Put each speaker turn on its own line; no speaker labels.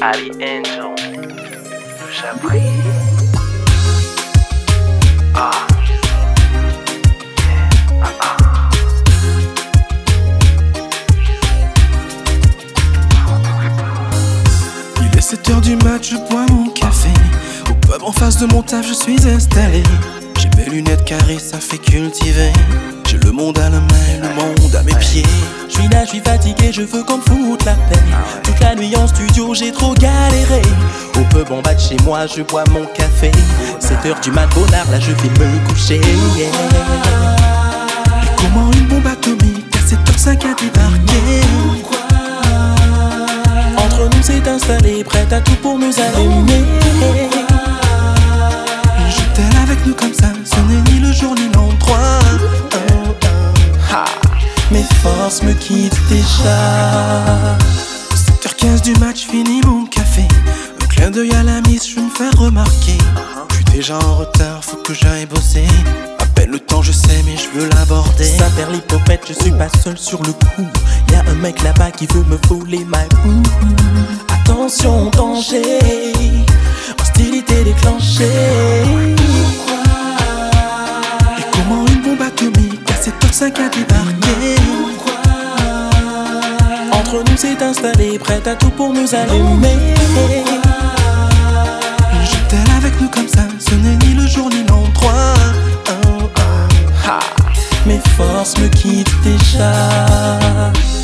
Ali Angel, j'appris.
Il est 7h du mat, je bois mon café. Au pub en face de mon taf, je suis installé. J'ai mes lunettes carrées, ça fait cultiver. J'ai le monde à la main et le monde à mes pieds.
Je suis là, je suis fatigué, je veux qu'on me foute la paix. Toute la nuit en studio, j'ai trop galéré. Au pub en bas de chez moi, je bois mon café. 7h du mat, bonnard, là je vais me coucher.
Et comment une bombe atomique à 7h05 a débarqué?
Entre nous c'est installé, prête à tout pour nous allumer.
Je t'aime avec nous comme ça, ce n'est ni le jour ni l'endroit.
Mes forces me quittent déjà.
7h15 du match, fini mon café. Un clin d'œil à la miss, je me fais remarquer. Je suis déjà en retard, faut que j'aille bosser. À peine le temps, je sais, mais je veux l'aborder.
Ça perd l'hypopète, je suis pas seul sur le coup. Y'a un mec là-bas qui veut me voler ma boue. Attention, danger, hostilité déclenchée.
Et comment une bombe atomique à 7h05 a débarqué?
Entre nous c'est installé, prête à tout pour nous allumer.
Je t'aime avec nous comme ça, ce n'est ni le jour ni l'endroit.
Mes forces me quittent déjà.